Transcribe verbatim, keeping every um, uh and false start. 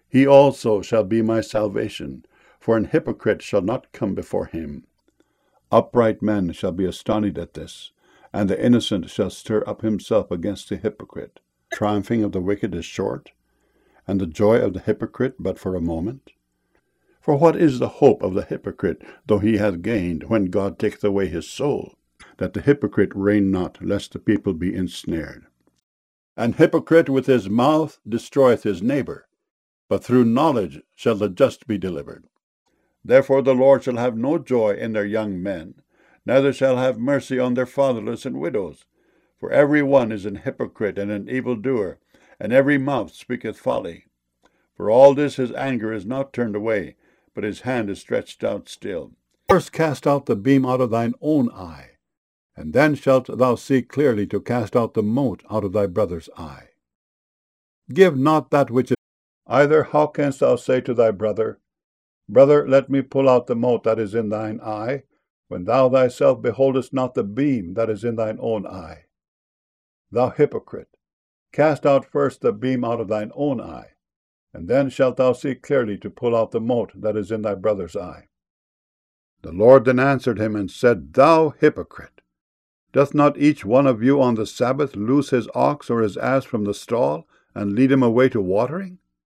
He also shall be my salvation, for an hypocrite shall not come before him. Upright men shall be astonished at this, and the innocent shall stir up himself against the hypocrite. Triumphing of the wicked is short, and the joy of the hypocrite but for a moment. For what is the hope of the hypocrite, though he hath gained, when God taketh away his soul? That the hypocrite reign not, lest the people be ensnared. An hypocrite with his mouth destroyeth his neighbor, but through knowledge shall the just be delivered. Therefore the Lord shall have no joy in their young men, neither shall have mercy on their fatherless and widows. For every one is an hypocrite and an evildoer, and every mouth speaketh folly. For all this his anger is not turned away, but his hand is stretched out still. First cast out the beam out of thine own eye, and then shalt thou see clearly to cast out the mote out of thy brother's eye. Give not that which is either. How canst thou say to thy brother, Brother, let me pull out the mote that is in thine eye, when thou thyself beholdest not the beam that is in thine own eye? Thou hypocrite, cast out first the beam out of thine own eye, and then shalt thou see clearly to pull out the mote that is in thy brother's eye. The Lord then answered him and said, Thou hypocrite, doth not each one of you on the Sabbath loose his ox or his ass from the stall, and lead him away to watering?